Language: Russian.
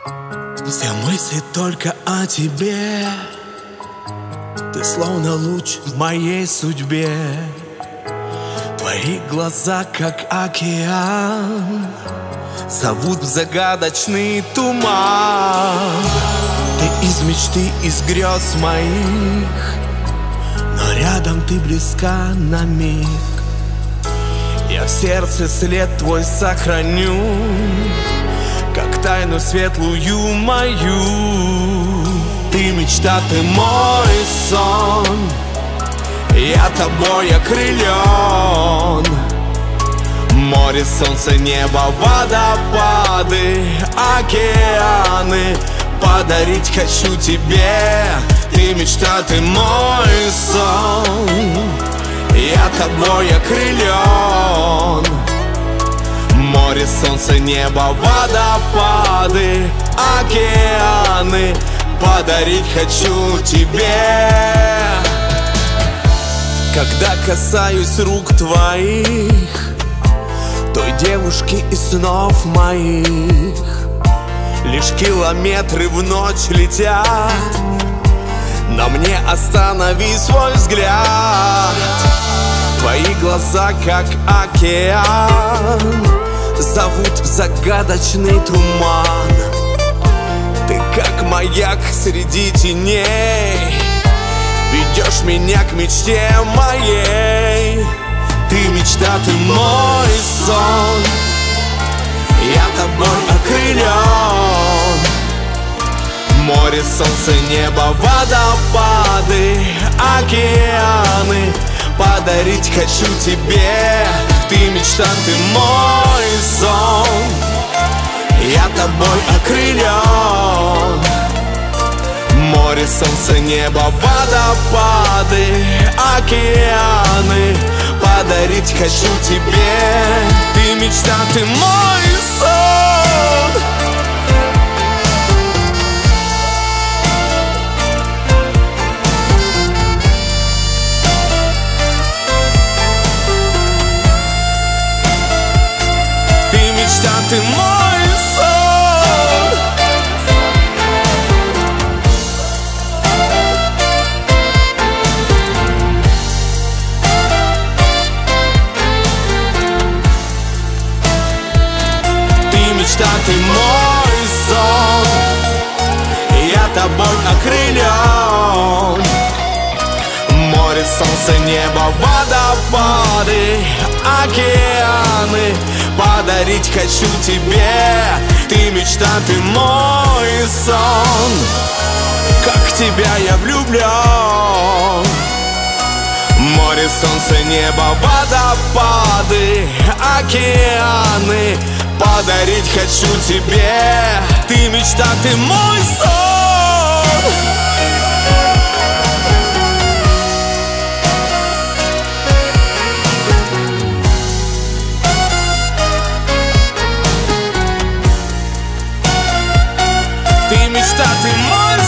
Все мысли только о тебе. Ты словно луч в моей судьбе. Твои глаза, как океан, зовут в загадочный туман. Ты из мечты, из грез моих, но рядом ты близка на миг. Я в сердце след твой сохраню, как тайну светлую мою. Ты мечта, ты мой сон, я тобой окрылен. Море, солнце, небо, водопады, океаны подарить хочу тебе. Ты мечта, ты мой сон, я тобой окрылен. Море, солнце, небо, водопады, океаны подарить хочу тебе. Когда касаюсь рук твоих, той девушки из снов моих, лишь километры в ночь летят. На мне останови свой взгляд. Твои глаза, как океан, зовут в загадочный туман. Ты как маяк среди теней, ведешь меня к мечте моей. Ты мечта, ты мой сон, я тобой окрылен. Море, солнце, небо, водопады, океаны подарить хочу тебе. Ты мечта, ты мой сон, я тобой окрылен. Море, солнце, небо, водопады, океаны подарить хочу тебе. Ты мечта, ты мой сон. Ты мечта, ты мой сон. Мечта, ты мой сон, я тобой окрылен. Море, солнце, небо, водопады, океаны подарить хочу тебе. Ты мечта, ты мой сон, как в тебя я влюблен. Море, солнце, небо, водопады, океаны подарить хочу тебе. Ты мечта, ты мой сон. Ты мечта, ты мой сон.